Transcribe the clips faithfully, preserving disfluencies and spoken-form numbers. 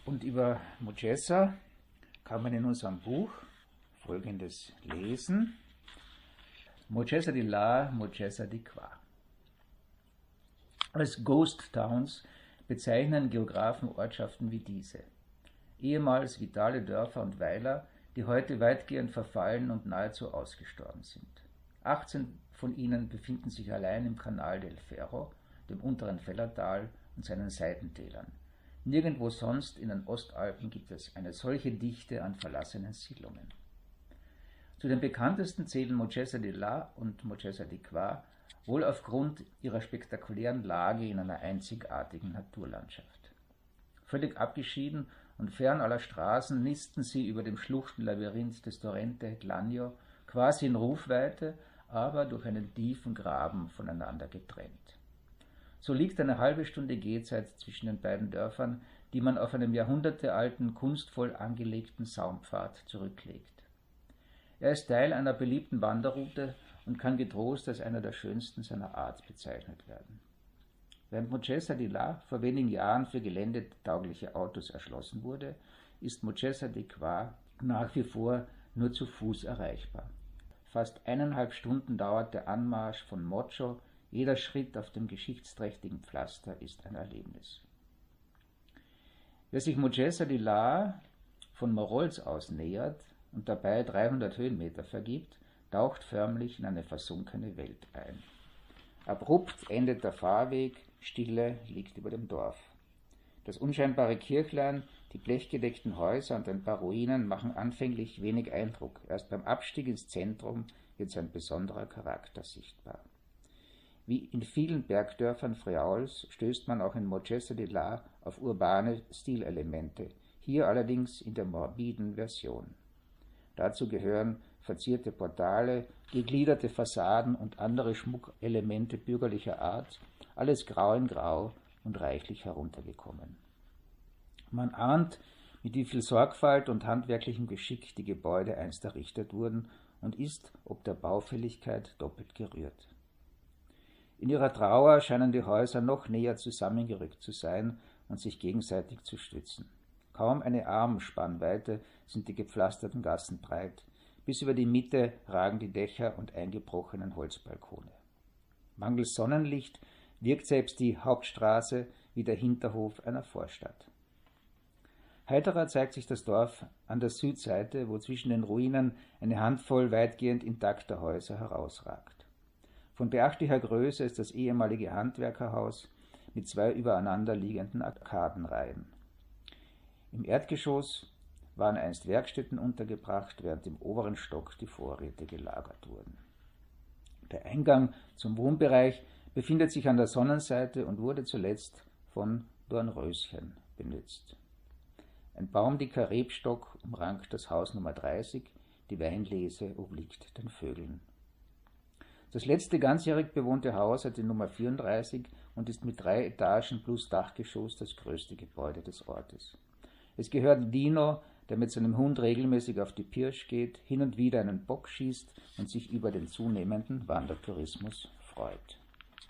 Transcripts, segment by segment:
Und über Mugeza kann man in unserem Buch Folgendes lesen. Mugeza di là, Mugeza di qua. Als Ghost Towns bezeichnen Geographen Ortschaften wie diese. Ehemals vitale Dörfer und Weiler, die heute weitgehend verfallen und nahezu ausgestorben sind. achtzehn von ihnen befinden sich allein im Canal del Ferro, dem unteren Fellertal und seinen Seitentälern. Nirgendwo sonst in den Ostalpen gibt es eine solche Dichte an verlassenen Siedlungen. Zu den bekanntesten zählen Mugeza di là und Mugeza di qua, wohl aufgrund ihrer spektakulären Lage in einer einzigartigen Naturlandschaft. Völlig abgeschieden und fern aller Straßen nisten sie über dem Schluchtenlabyrinth des Torrente Glanio, quasi in Rufweite, aber durch einen tiefen Graben voneinander getrennt. So liegt eine halbe Stunde Gehzeit zwischen den beiden Dörfern, die man auf einem jahrhundertealten, kunstvoll angelegten Saumpfad zurücklegt. Er ist Teil einer beliebten Wanderroute und kann getrost als einer der schönsten seiner Art bezeichnet werden. Während Mugeza di là vor wenigen Jahren für geländetaugliche Autos erschlossen wurde, ist Mugeza di qua nach wie vor nur zu Fuß erreichbar. Fast eineinhalb Stunden dauert der Anmarsch von Mocho, jeder Schritt auf dem geschichtsträchtigen Pflaster ist ein Erlebnis. Wer sich Mugeza di là von Morols aus nähert und dabei dreihundert Höhenmeter vergibt, taucht förmlich in eine versunkene Welt ein. Abrupt endet der Fahrweg, Stille liegt über dem Dorf. Das unscheinbare Kirchlein, die blechgedeckten Häuser und ein paar Ruinen machen anfänglich wenig Eindruck. Erst beim Abstieg ins Zentrum wird sein besonderer Charakter sichtbar. Wie in vielen Bergdörfern Friauls stößt man auch in Mugeza di là auf urbane Stilelemente, hier allerdings in der morbiden Version. Dazu gehören verzierte Portale, gegliederte Fassaden und andere Schmuckelemente bürgerlicher Art, alles grau in grau und reichlich heruntergekommen. Man ahnt, mit wie viel Sorgfalt und handwerklichem Geschick die Gebäude einst errichtet wurden und ist, ob der Baufälligkeit, doppelt gerührt. In ihrer Trauer scheinen die Häuser noch näher zusammengerückt zu sein und sich gegenseitig zu stützen. Kaum eine Armspannweite sind die gepflasterten Gassen breit, bis über die Mitte ragen die Dächer und eingebrochenen Holzbalkone. Mangels Sonnenlicht wirkt selbst die Hauptstraße wie der Hinterhof einer Vorstadt. Heiterer zeigt sich das Dorf an der Südseite, wo zwischen den Ruinen eine Handvoll weitgehend intakter Häuser herausragt. Von beachtlicher Größe ist das ehemalige Handwerkerhaus mit zwei übereinander liegenden Arkadenreihen. Im Erdgeschoss waren einst Werkstätten untergebracht, während im oberen Stock die Vorräte gelagert wurden. Der Eingang zum Wohnbereich befindet sich an der Sonnenseite und wurde zuletzt von Dornröschen benutzt. Ein baumdicker Rebstock umrankt das Haus Nummer dreißig, die Weinlese obliegt den Vögeln. Das letzte ganzjährig bewohnte Haus hat die Nummer vierunddreißig und ist mit drei Etagen plus Dachgeschoss das größte Gebäude des Ortes. Es gehört Dino, der mit seinem Hund regelmäßig auf die Pirsch geht, hin und wieder einen Bock schießt und sich über den zunehmenden Wandertourismus freut.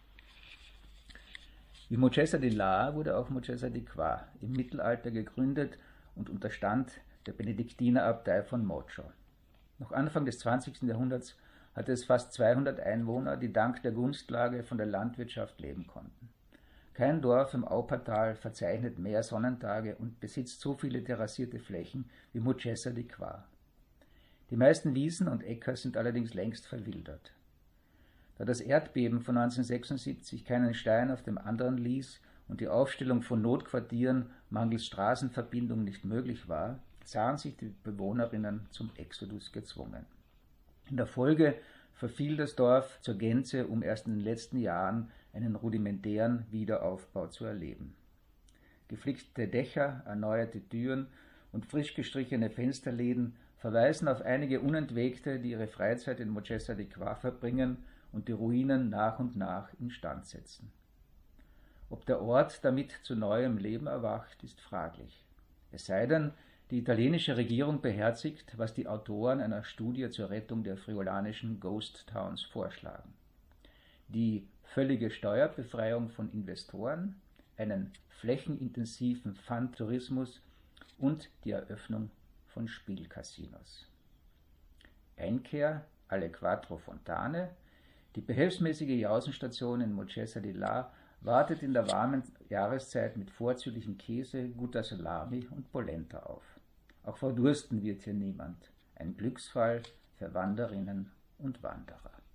Wie Mugeza di là wurde auch Mugeza di qua im Mittelalter gegründet und unterstand der Benediktinerabtei von Mocho. Noch Anfang des zwanzigsten Jahrhunderts hatte es fast zweihundert Einwohner, die dank der Gunstlage von der Landwirtschaft leben konnten. Kein Dorf im Aupatal verzeichnet mehr Sonnentage und besitzt so viele terrassierte Flächen wie Mugeza di qua. Die meisten Wiesen und Äcker sind allerdings längst verwildert. Da das Erdbeben von neunzehnhundertsechsundsiebzig keinen Stein auf dem anderen ließ und die Aufstellung von Notquartieren mangels Straßenverbindung nicht möglich war, sahen sich die Bewohnerinnen zum Exodus gezwungen. In der Folge verfiel das Dorf zur Gänze, um erst in den letzten Jahren einen rudimentären Wiederaufbau zu erleben. Geflickte Dächer, erneuerte Türen und frisch gestrichene Fensterläden verweisen auf einige Unentwegte, die ihre Freizeit in Mugeza di qua verbringen und die Ruinen nach und nach instand setzen. Ob der Ort damit zu neuem Leben erwacht, ist fraglich. Es sei denn, die italienische Regierung beherzigt, was die Autoren einer Studie zur Rettung der friolanischen Ghost Towns vorschlagen. Die völlige Steuerbefreiung von Investoren, einen flächenintensiven Fun-Tourismus und die Eröffnung von Spielcasinos. Einkehr alle Quattro Fontane, die behelfsmäßige Jausenstation in Mocesa di La, wartet in der warmen Jahreszeit mit vorzüglichem Käse, guter Salami und Polenta auf. Auch verdursten wird hier niemand. Ein Glücksfall für Wanderinnen und Wanderer.